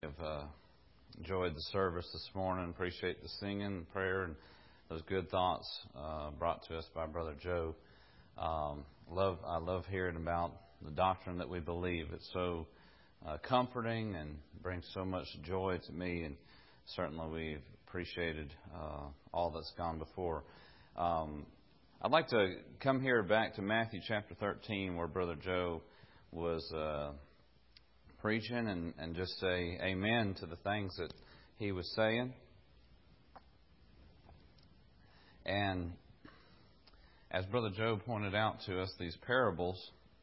I've enjoyed the service this morning. Appreciate the singing and prayer and those good thoughts brought to us by Brother Joe. I love hearing about the doctrine that we believe. It's so comforting and brings so much joy to me, and certainly we've appreciated all that's gone before. I'd like to come here back to Matthew chapter 13, where Brother Joe was preaching, and just say amen to the things that he was saying. And as Brother Joe pointed out to us, these parables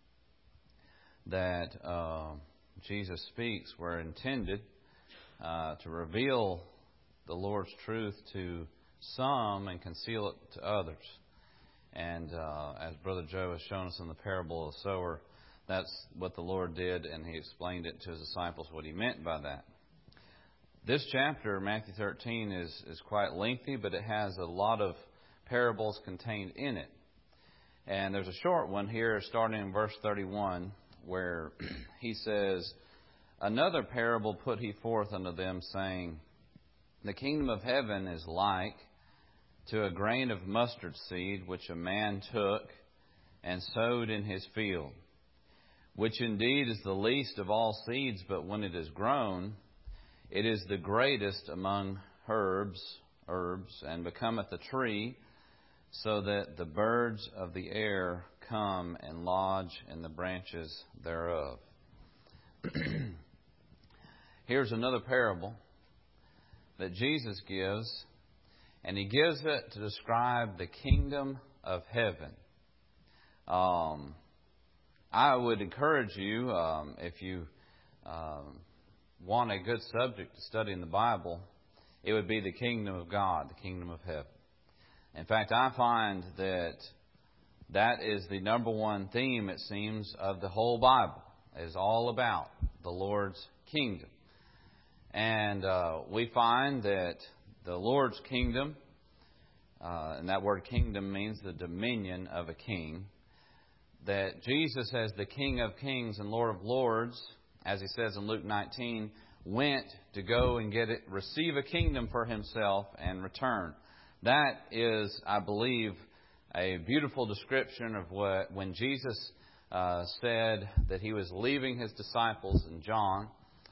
that Jesus speaks were intended to reveal the Lord's truth to some and conceal it to others. And as Brother Joe has shown us in the parable of the sower, that's what the Lord did, and He explained it to His disciples what He meant by that. This chapter, Matthew 13, is quite lengthy, but it has a lot of parables contained in it. And there's a short one here, starting in verse 31, where He says, "Another parable put He forth unto them, saying, The kingdom of heaven is like to a grain of mustard seed, which a man took and sowed in his field, which indeed is the least of all seeds, but when it is grown, it is the greatest among herbs, and becometh a tree, so that the birds of the air come and lodge in the branches thereof." Here's another parable that Jesus gives, and He gives it to describe the kingdom of heaven. I would encourage you, if you want a good subject to study in the Bible, it would be the kingdom of God, the kingdom of heaven. In fact, I find that is the number one theme, it seems, of the whole Bible. It is all about the Lord's kingdom. And we find that the Lord's kingdom, and that word kingdom means the dominion of a king, that Jesus, as the King of kings and Lord of lords, as He says in Luke 19, went to go and receive a kingdom for Himself and return. That is, I believe, a beautiful description of when Jesus said that He was leaving His disciples in John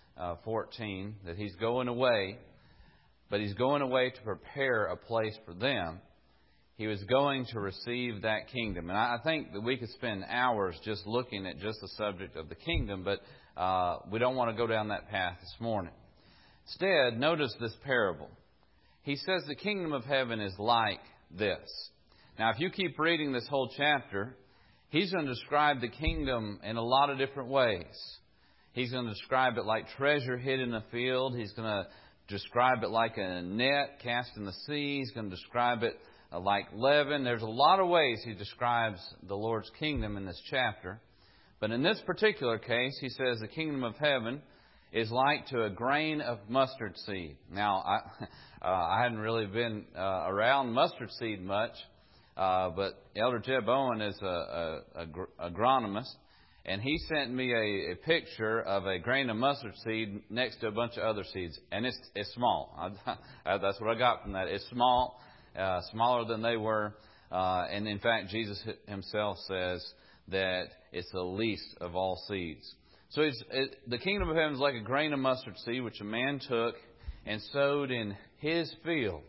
14, that He's going away, but He's going away to prepare a place for them. He was going to receive that kingdom. And I think that we could spend hours just looking at just the subject of the kingdom, but we don't want to go down that path this morning. Instead, notice this parable. He says the kingdom of heaven is like this. Now, if you keep reading this whole chapter, He's going to describe the kingdom in a lot of different ways. He's going to describe it like treasure hid in a field. He's going to describe it like a net cast in the sea. He's going to describe it like leaven. There's a lot of ways He describes the Lord's kingdom in this chapter. But in this particular case, He says the kingdom of heaven is like to a grain of mustard seed. Now, I hadn't really been around mustard seed much, but Elder Jeb Owen is an agronomist, and he sent me a picture of a grain of mustard seed next to a bunch of other seeds, and it's small. That's what I got from that. It's small. Smaller than they were. And in fact, Jesus Himself says that it's the least of all seeds. So the kingdom of heaven is like a grain of mustard seed, which a man took and sowed in his field.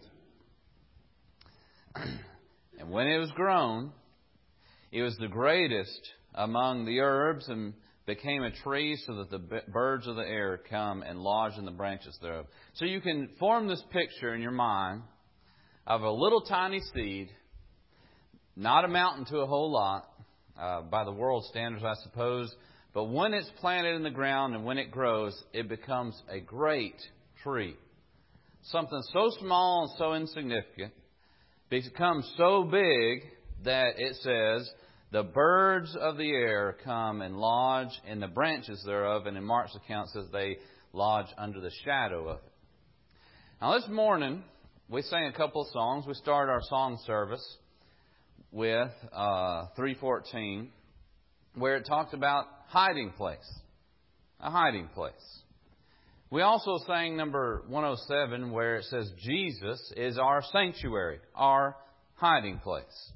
And when it was grown, it was the greatest among the herbs, and became a tree, so that the birds of the air come and lodge in the branches thereof. So you can form this picture in your mind of a little tiny seed, not amounting to a whole lot, by the world's standards, I suppose. But when it's planted in the ground and when it grows, it becomes a great tree. Something so small and so insignificant becomes so big that it says, the birds of the air come and lodge in the branches thereof. And in Mark's account, it says they lodge under the shadow of it. Now this morning, we sang a couple of songs. We started our song service with 314, where it talked about hiding place. A hiding place. We also sang number 107 where it says Jesus is our sanctuary, our hiding place.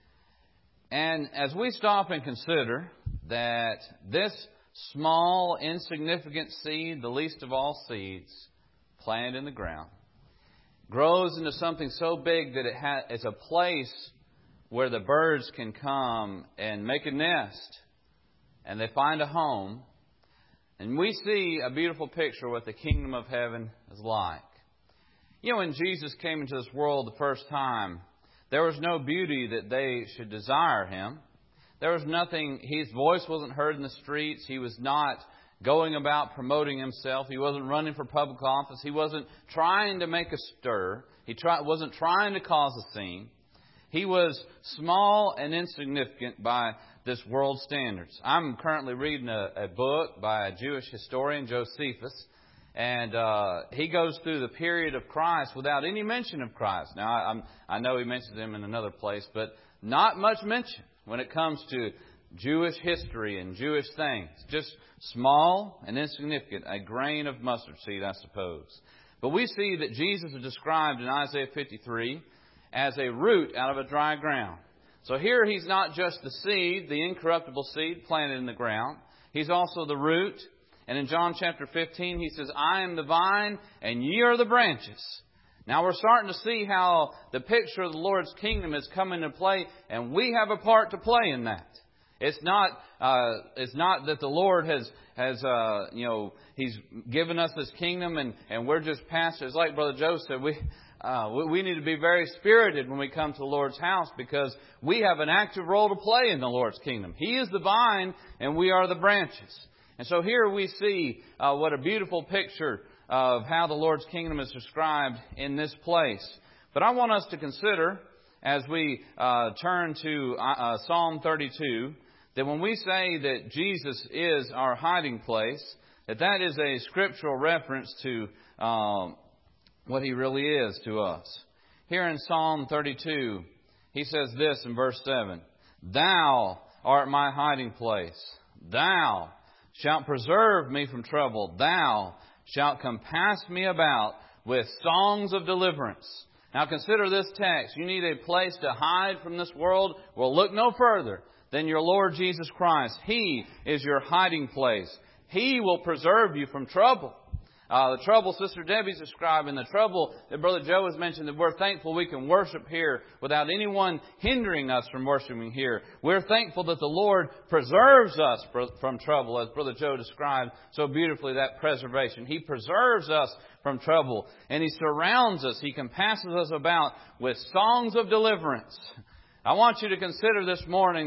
And as we stop and consider that this small, insignificant seed, the least of all seeds, planted in the ground, grows into something so big that it's a place where the birds can come and make a nest and they find a home. And we see a beautiful picture of what the kingdom of heaven is like. You know, when Jesus came into this world the first time, there was no beauty that they should desire Him. There was nothing, His voice wasn't heard in the streets. He was not going about promoting Himself. He wasn't running for public office. He wasn't trying to make a stir. He wasn't trying to cause a scene. He was small and insignificant by this world standards. I'm currently reading a book by a Jewish historian, Josephus, and he goes through the period of Christ without any mention of Christ. Now, I know he mentions Him in another place, but not much mention when it comes to Jewish history and Jewish things. Just small and insignificant, a grain of mustard seed, I suppose. But we see that Jesus is described in Isaiah 53 as a root out of a dry ground. So here He's not just the seed, the incorruptible seed planted in the ground. He's also the root. And in John chapter 15, He says, I am the vine and ye are the branches. Now we're starting to see how the picture of the Lord's kingdom is coming into play, and we have a part to play in that. It's not that the Lord has He's given us this kingdom and we're just pastors. Like Brother Joe said, we need to be very spirited when we come to the Lord's house because we have an active role to play in the Lord's kingdom. He is the vine and we are the branches. And so here we see what a beautiful picture of how the Lord's kingdom is described in this place. But I want us to consider, as we turn to Psalm 32, that when we say that Jesus is our hiding place, that is a scriptural reference to what He really is to us. Here in Psalm 32, he says this in verse 7, Thou art my hiding place. Thou shalt preserve me from trouble. Thou shalt compass me about with songs of deliverance. Now consider this text. You need a place to hide from this world. Well, look no further than your Lord Jesus Christ. He is your hiding place. He will preserve you from trouble. The trouble Sister Debbie's describing, the trouble that Brother Joe has mentioned, that we're thankful we can worship here without anyone hindering us from worshiping here. We're thankful that the Lord preserves us from trouble, as Brother Joe described so beautifully, that preservation. He preserves us from trouble, and He surrounds us. He compasses us about with songs of deliverance. I want you to consider this morning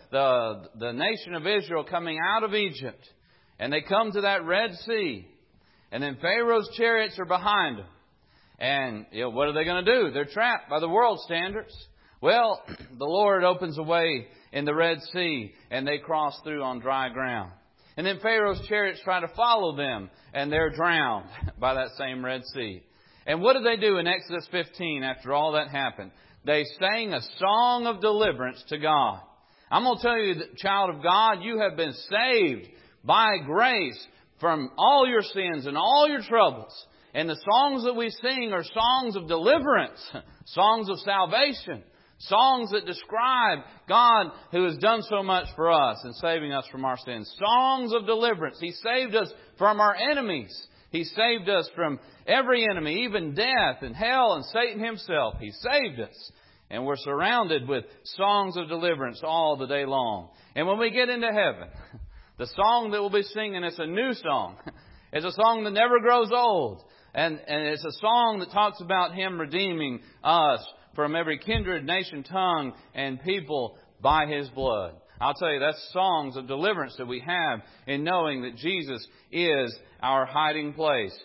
the nation of Israel coming out of Egypt, and they come to that Red Sea. And then Pharaoh's chariots are behind them. And what are they going to do? They're trapped by the world standards. Well, the Lord opens a way in the Red Sea, and they cross through on dry ground. And then Pharaoh's chariots try to follow them, and they're drowned by that same Red Sea. And what did they do in Exodus 15 after all that happened? They sang a song of deliverance to God. I'm going to tell you, child of God, you have been saved by grace from all your sins and all your troubles. And the songs that we sing are songs of deliverance, songs of salvation, songs that describe God who has done so much for us in saving us from our sins. Songs of deliverance. He saved us from our enemies. He saved us from every enemy, even death and hell and Satan himself. He saved us. And we're surrounded with songs of deliverance all the day long. And when we get into heaven, the song that we'll be singing is a new song. It's a song that never grows old. And it's a song that talks about Him redeeming us from every kindred, nation, tongue, and people by His blood. I'll tell you, that's songs of deliverance that we have in knowing that Jesus is our hiding place.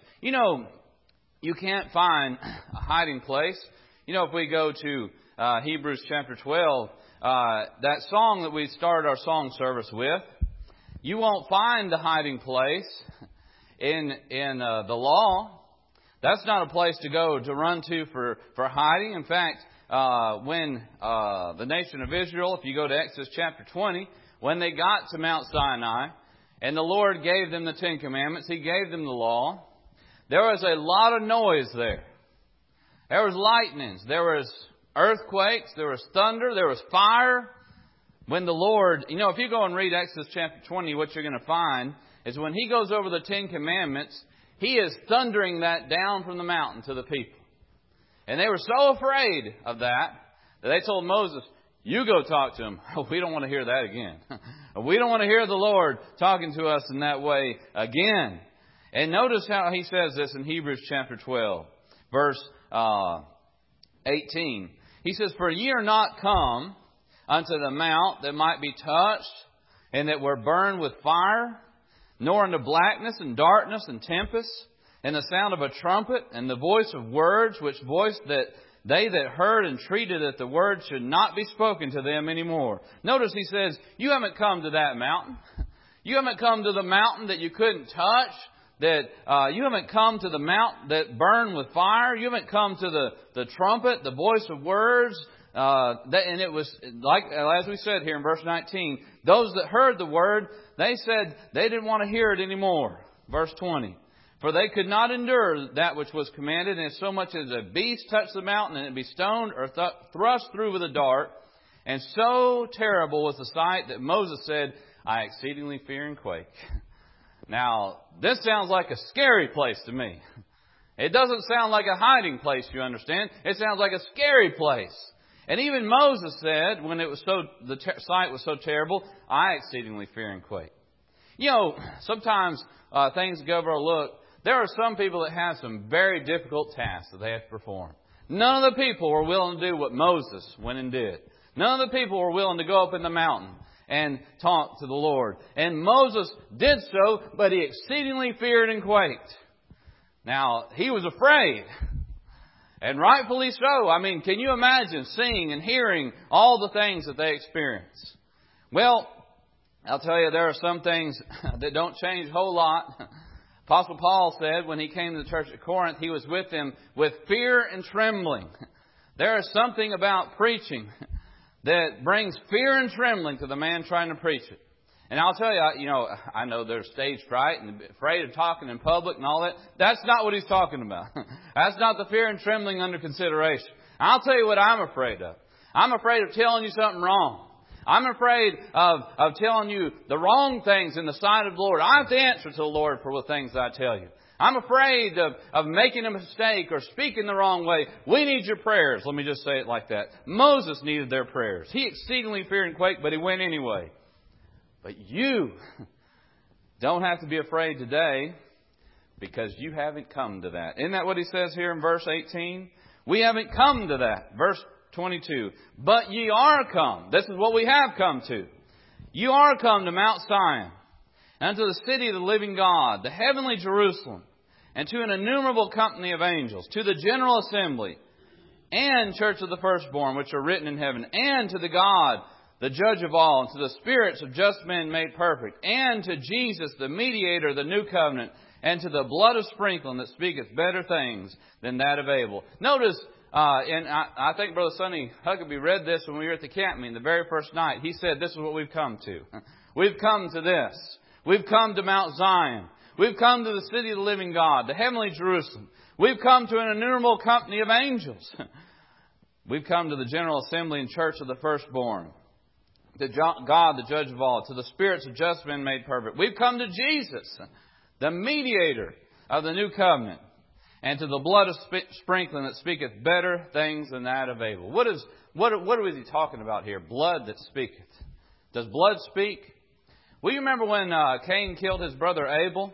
You can't find a hiding place. If we go to Hebrews chapter 12, that song that we started our song service with, you won't find the hiding place in the law. That's not a place to go to run to for hiding. In fact, when the nation of Israel, if you go to Exodus chapter 20, when they got to Mount Sinai and the Lord gave them the Ten Commandments, He gave them the law, There was a lot of noise there. There was lightnings. There was earthquakes. There was thunder. There was fire. When the Lord, if you go and read Exodus chapter 20, what you're going to find is when He goes over the Ten Commandments, He is thundering that down from the mountain to the people. And they were so afraid of that they told Moses, you go talk to him. We don't want to hear that again. We don't want to hear the Lord talking to us in that way again. And notice how He says this in Hebrews chapter 12, verse 18. He says, for ye are not come unto the mount that might be touched, and that were burned with fire, nor unto blackness and darkness and tempest, and the sound of a trumpet, and the voice of words, which voice that they that heard entreated that the word should not be spoken to them anymore. Notice He says, you haven't come to that mountain. You haven't come to the mountain that you couldn't touch. That you haven't come to the mount that burned with fire. You haven't come to the trumpet, the voice of words. And it was like, as we said here in verse 19, those that heard the word, they said they didn't want to hear it anymore. Verse 20. For they could not endure that which was commanded, and so much as a beast touched the mountain, and it be stoned or thrust through with a dart. And so terrible was the sight that Moses said, I exceedingly fear and quake. Now, this sounds like a scary place to me. It doesn't sound like a hiding place, you understand. It sounds like a scary place. And even Moses said, when it was the sight was so terrible, I exceedingly fear and quake. Sometimes things go overlooked. There are some people that have some very difficult tasks that they have to perform. None of the people were willing to do what Moses went and did. None of the people were willing to go up in the mountain and talk to the Lord. And Moses did so, but he exceedingly feared and quaked. Now, he was afraid. And rightfully so. I mean, can you imagine seeing and hearing all the things that they experience? Well, I'll tell you, there are some things that don't change a whole lot. Apostle Paul said when he came to the church at Corinth, he was with them with fear and trembling. There is something about preaching that brings fear and trembling to the man trying to preach it. And I'll tell you, I know there's stage fright and afraid of talking in public and all that. That's not what he's talking about. That's not the fear and trembling under consideration. I'll tell you what I'm afraid of. I'm afraid of telling you something wrong. I'm afraid of telling you the wrong things in the sight of the Lord. I have to answer to the Lord for the things that I tell you. I'm afraid of making a mistake or speaking the wrong way. We need your prayers. Let me just say it like that. Moses needed their prayers. He exceedingly feared and quaked, but he went anyway. But you don't have to be afraid today because you haven't come to that. Isn't that what he says here in verse 18? We haven't come to that. Verse 22. But ye are come. This is what we have come to. You are come to Mount Zion, and to the city of the living God, the heavenly Jerusalem, and to an innumerable company of angels, to the general assembly, and church of the firstborn, which are written in heaven, and to the God, the judge of all, and to the spirits of just men made perfect, and to Jesus, the mediator of the new covenant, and to the blood of sprinkling that speaketh better things than that of Abel. Notice, and I think Brother Sonny Huckabee read this when we were at the camp meeting the very first night. He said, this is what we've come to. We've come to this. We've come to Mount Zion. We've come to the city of the living God, the heavenly Jerusalem. We've come to an innumerable company of angels. We've come to the general assembly and church of the firstborn, to God, the judge of all, to the spirits of just men made perfect. We've come to Jesus, the mediator of the new covenant, and to the blood of sprinkling that speaketh better things than that of Abel. What is he talking about here? Blood that speaketh. Does blood speak? Well, you remember when Cain killed his brother Abel,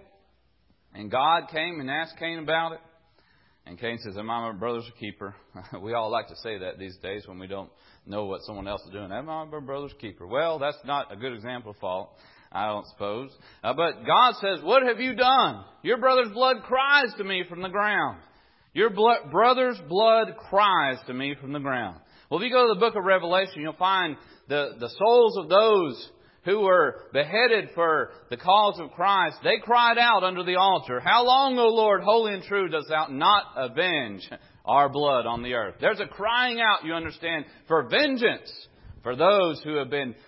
and God came and asked Cain about it? And Cain says, am I my brother's keeper? We all like to say that these days when we don't know what someone else is doing. Am I my brother's keeper? Well, that's not a good example of fault, I don't suppose. But God says, what have you done? Your brother's blood cries to me from the ground. Your brother's blood cries to me from the ground. Well, if you go to the book of Revelation, you'll find the souls of those who were beheaded for the cause of Christ. They cried out under the altar, how long, O Lord, holy and true, dost thou not avenge our blood on the earth? There's a crying out, you understand, for vengeance for those who have been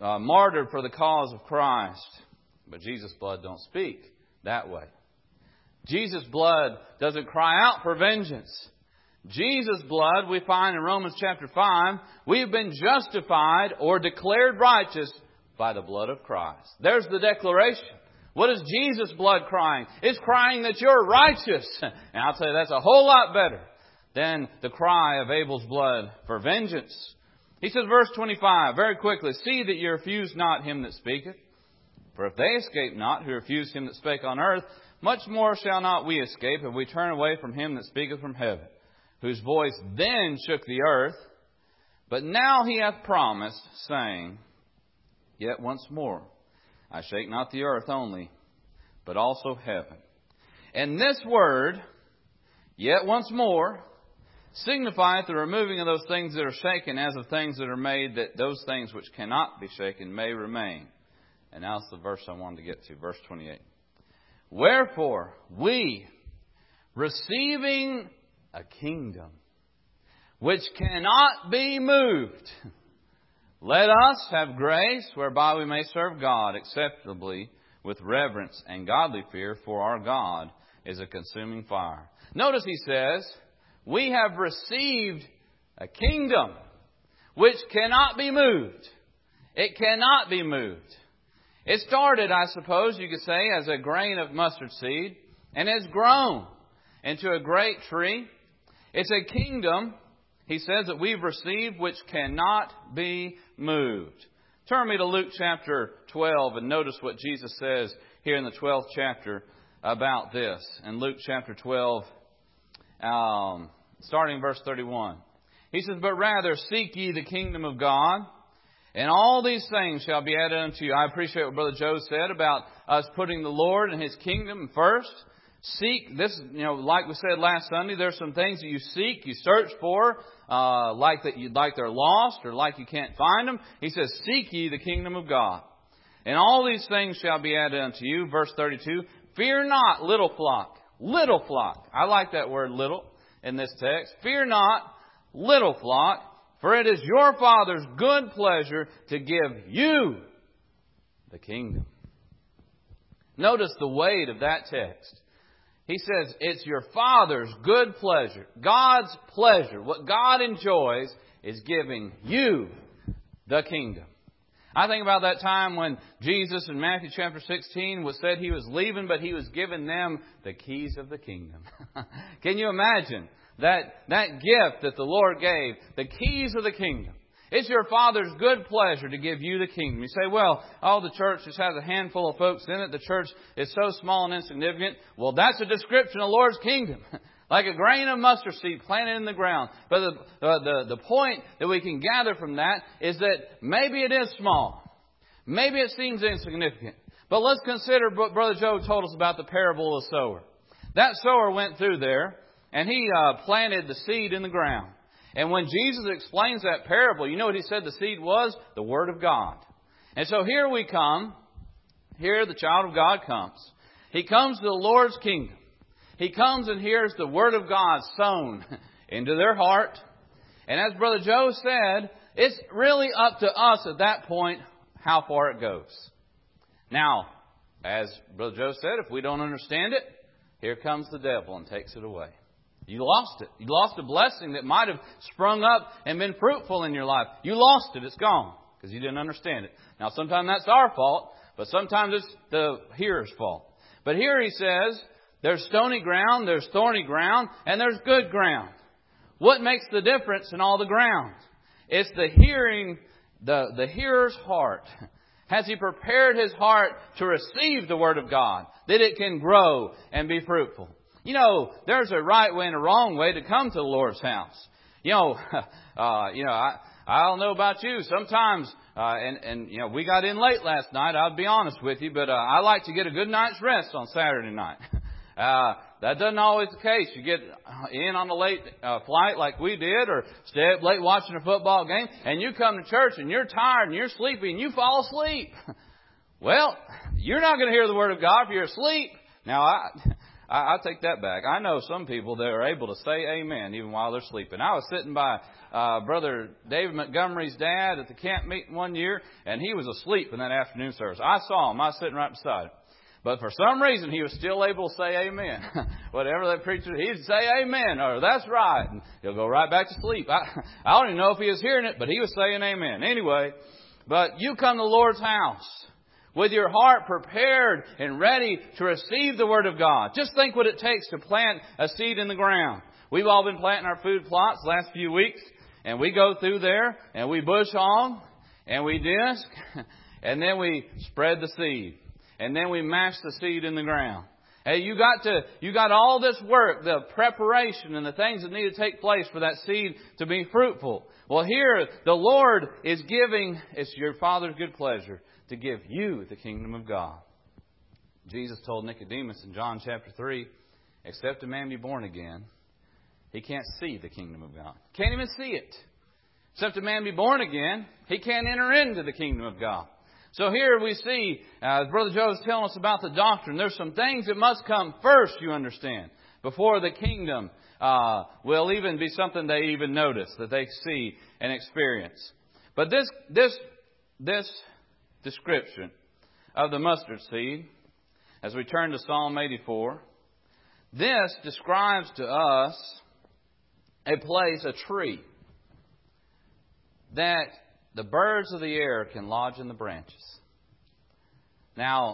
martyred for the cause of Christ. But Jesus' blood don't speak that way. Jesus' blood doesn't cry out for vengeance. Jesus' blood, we find in Romans chapter 5, we have been justified or declared righteous by the blood of Christ. There's the declaration. What is Jesus' blood crying? It's crying that you're righteous. And I'll tell you, that's a whole lot better than the cry of Abel's blood for vengeance. He says, verse 25, very quickly, see that you refuse not him that speaketh. For if they escape not, who refuse him that spake on earth, much more shall not we escape if we turn away from him that speaketh from heaven, whose voice then shook the earth. But now he hath promised, saying, yet once more, I shake not the earth only, but also heaven. And this word, yet once more, signifieth the removing of those things that are shaken as of things that are made, that those things which cannot be shaken may remain. And now's the verse I wanted to get to, verse 28. Wherefore, we, receiving a kingdom which cannot be moved, let us have grace whereby we may serve God acceptably with reverence and godly fear, for our God is a consuming fire. Notice he says, we have received a kingdom which cannot be moved. It cannot be moved. It started, I suppose you could say, as a grain of mustard seed, and has grown into a great tree. It's a kingdom, he says, that we've received which cannot be moved. Turn me to Luke chapter 12 and notice what Jesus says here in the 12th chapter about this. In Luke chapter 12, starting in verse 31. He says, but rather seek ye the kingdom of God, and all these things shall be added unto you. I appreciate what Brother Joe said about us putting the Lord and His kingdom first. Seek this, like we said last Sunday, there's some things that you seek, you search for, like they're lost or like you can't find them. He says, seek ye the kingdom of God. And all these things shall be added unto you. Verse 32, fear not, little flock. Little flock. I like that word little in this text. Fear not, little flock, for it is your Father's good pleasure to give you the kingdom. Notice the weight of that text. He says it's your Father's good pleasure. God's pleasure. What God enjoys is giving you the kingdom. I think about that time when Jesus in Matthew chapter 16 said He was leaving, but He was giving them the keys of the kingdom. Can you imagine that gift that the Lord gave, the keys of the kingdom? It's your Father's good pleasure to give you the kingdom. You say, well, the church just has a handful of folks in it. The church is so small and insignificant. Well, that's a description of the Lord's kingdom. Like a grain of mustard seed planted in the ground. But the point that we can gather from that is that maybe it is small. Maybe it seems insignificant. But let's consider what Brother Joe told us about the parable of the sower. That sower went through there and he planted the seed in the ground. And when Jesus explains that parable, you know what He said the seed was? The Word of God. And so here we come. Here the child of God comes. He comes to the Lord's kingdom. He comes and hears the Word of God sown into their heart. And as Brother Joe said, it's really up to us at that point how far it goes. Now, as Brother Joe said, if we don't understand it, here comes the devil and takes it away. You lost it. You lost a blessing that might have sprung up and been fruitful in your life. You lost it. It's gone because you didn't understand it. Now, sometimes that's our fault, but sometimes it's the hearer's fault. But here he says, there's stony ground, there's thorny ground, and there's good ground. What makes the difference in all the ground? It's the hearer's heart. Has he prepared his heart to receive the Word of God, that it can grow and be fruitful? There's a right way and a wrong way to come to the Lord's house. I don't know about you. Sometimes, we got in late last night. I'll be honest with you, but I like to get a good night's rest on Saturday night. That doesn't always the case. You get in on a late flight like we did, or stay up late watching a football game, and you come to church and you're tired and you're sleepy and you fall asleep. Well, you're not going to hear the Word of God if you're asleep. Now, I take that back. I know some people that are able to say amen even while they're sleeping. I was sitting by Brother David Montgomery's dad at the camp meeting one year, and he was asleep in that afternoon service. I saw him. I was sitting right beside him. But for some reason, he was still able to say amen. Whatever that preacher, he'd say amen, or that's right. And he'll go right back to sleep. I don't even know if he was hearing it, but he was saying amen. Anyway, but you come to the Lord's house with your heart prepared and ready to receive the Word of God. Just think what it takes to plant a seed in the ground. We've all been planting our food plots the last few weeks, and we go through there, and we bush hog, and we disc, and then we spread the seed. And then we mash the seed in the ground. Hey, you got all this work, the preparation and the things that need to take place for that seed to be fruitful. Well, here the Lord is giving, it's your Father's good pleasure to give you the kingdom of God. Jesus told Nicodemus in John chapter 3, except a man be born again, he can't see the kingdom of God. Can't even see it. Except a man be born again, he can't enter into the kingdom of God. So here we see, as Brother Joe is telling us about the doctrine, there's some things that must come first, you understand, before the kingdom will even be something they even notice, that they see and experience. But this description of the mustard seed, as we turn to Psalm 84, this describes to us a place, a tree, that the birds of the air can lodge in the branches. Now,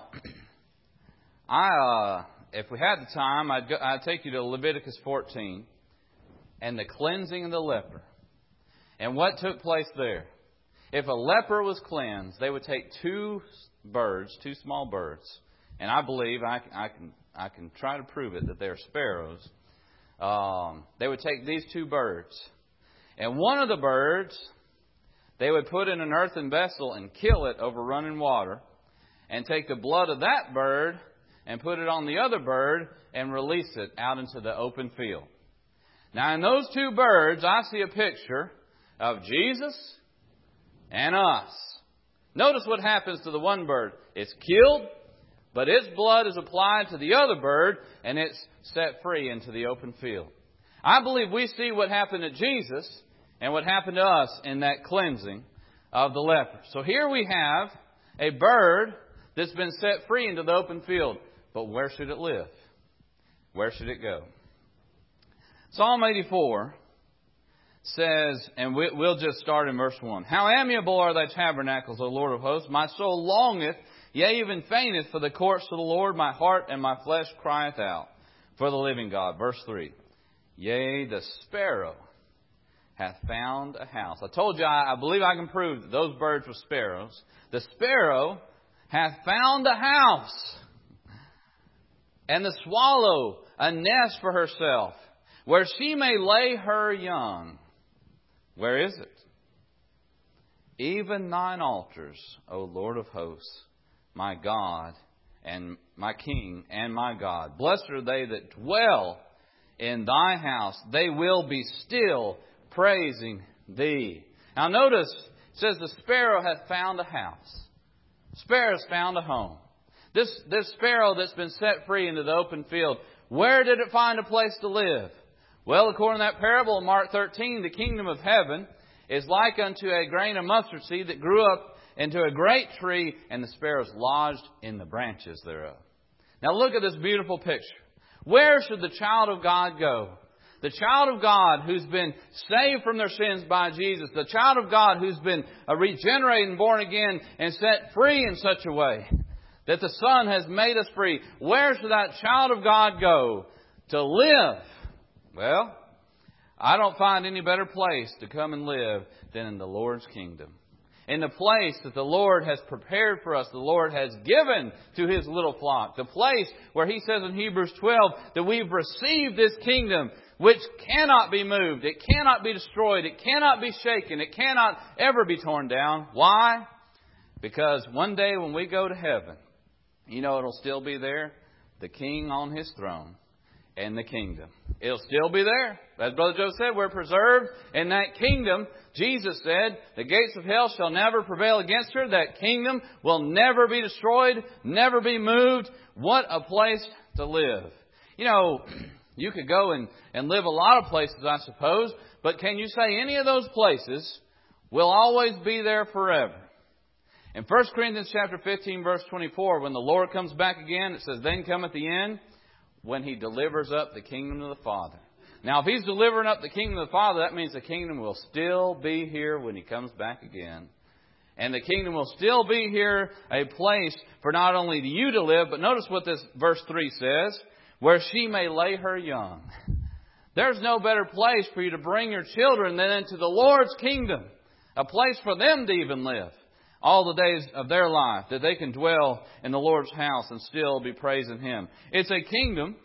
if we had the time, I'd take you to Leviticus 14 and the cleansing of the leper. And what took place there? If a leper was cleansed, they would take two small birds, and I believe I can try to prove it that they're sparrows. They would take these two birds, and one of the birds they would put in an earthen vessel and kill it over running water, and take the blood of that bird and put it on the other bird and release it out into the open field. Now, in those two birds, I see a picture of Jesus and us. Notice what happens to the one bird. It's killed, but its blood is applied to the other bird, and it's set free into the open field. I believe we see what happened to Jesus and what happened to us in that cleansing of the leper. So here we have a bird that's been set free into the open field. But where should it live? Where should it go? Psalm 84 says, and we'll just start in verse 1. How amiable are thy tabernacles, O Lord of hosts! My soul longeth, yea, even fainteth for the courts of the Lord. My heart and my flesh crieth out for the living God. Verse 3. Yea, the sparrow hath found a house. I told you, I believe I can prove that those birds were sparrows. The sparrow hath found a house, and the swallow a nest for herself, where she may lay her young. Where is it? Even thine altars, O Lord of hosts, my God and my King and my God. Blessed are they that dwell in thy house. They will be still praising thee. Now notice, it says the sparrow hath found a house. Sparrow's found a home. This sparrow that's been set free into the open field, where did it find a place to live? Well, according to that parable in Mark 13, the kingdom of heaven is like unto a grain of mustard seed that grew up into a great tree, and the sparrows lodged in the branches thereof. Now look at this beautiful picture. Where should the child of God go? The child of God who's been saved from their sins by Jesus. The child of God who's been regenerated and born again and set free in such a way that the Son has made us free. Where should that child of God go to live? Well, I don't find any better place to come and live than in the Lord's kingdom. In the place that the Lord has prepared for us, the Lord has given to His little flock. The place where He says in Hebrews 12 that we've received this kingdom which cannot be moved. It cannot be destroyed. It cannot be shaken. It cannot ever be torn down. Why? Because one day when we go to heaven, you know it'll still be there? The King on His throne and the kingdom. It'll still be there. As Brother Joe said, we're preserved in that kingdom. Jesus said, the gates of hell shall never prevail against her. That kingdom will never be destroyed, never be moved. What a place to live. You know, you could go and live a lot of places, I suppose, but can you say any of those places will always be there forever? In 1 Corinthians chapter 15, verse 24, when the Lord comes back again, it says, then cometh the end, when He delivers up the kingdom of the Father. Now, if He's delivering up the kingdom of the Father, that means the kingdom will still be here when He comes back again. And the kingdom will still be here, a place for not only you to live, but notice what this verse 3 says, where she may lay her young. There's no better place for you to bring your children than into the Lord's kingdom. A place for them to even live all the days of their life, that they can dwell in the Lord's house and still be praising Him. It's a kingdom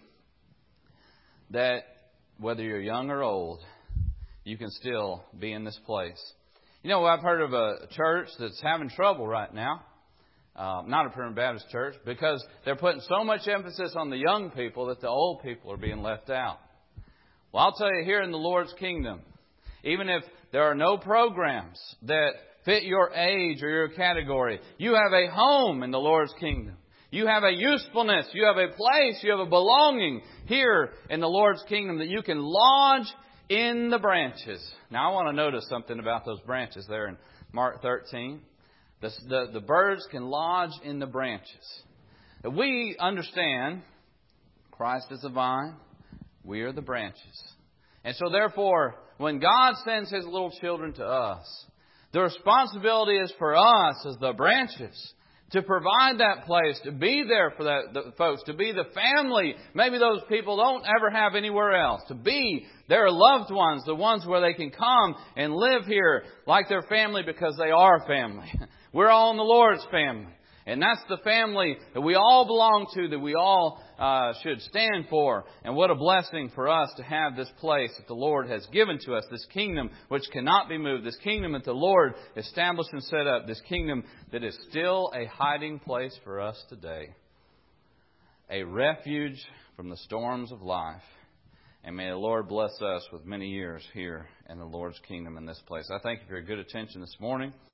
that, whether you're young or old, you can still be in this place. You know, I've heard of a church that's having trouble right now. Not a Primitive Baptist church, because they're putting so much emphasis on the young people that the old people are being left out. Well, I'll tell you, here in the Lord's kingdom, even if there are no programs that fit your age or your category, you have a home in the Lord's kingdom. You have a usefulness. You have a place. You have a belonging here in the Lord's kingdom that you can lodge in the branches. Now, I want to notice something about those branches there in Mark 13. The birds can lodge in the branches. We understand Christ is the vine. We are the branches. And so, therefore, when God sends His little children to us, the responsibility is for us as the branches to provide that place, to be there for the folks, to be the family. Maybe those people don't ever have anywhere else. To be their loved ones, the ones where they can come and live here like their family, because they are family. We're all in the Lord's family. And that's the family that we all belong to, that we all should stand for. And what a blessing for us to have this place that the Lord has given to us, this kingdom which cannot be moved, this kingdom that the Lord established and set up, this kingdom that is still a hiding place for us today, a refuge from the storms of life. And may the Lord bless us with many years here in the Lord's kingdom in this place. I thank you for your good attention this morning.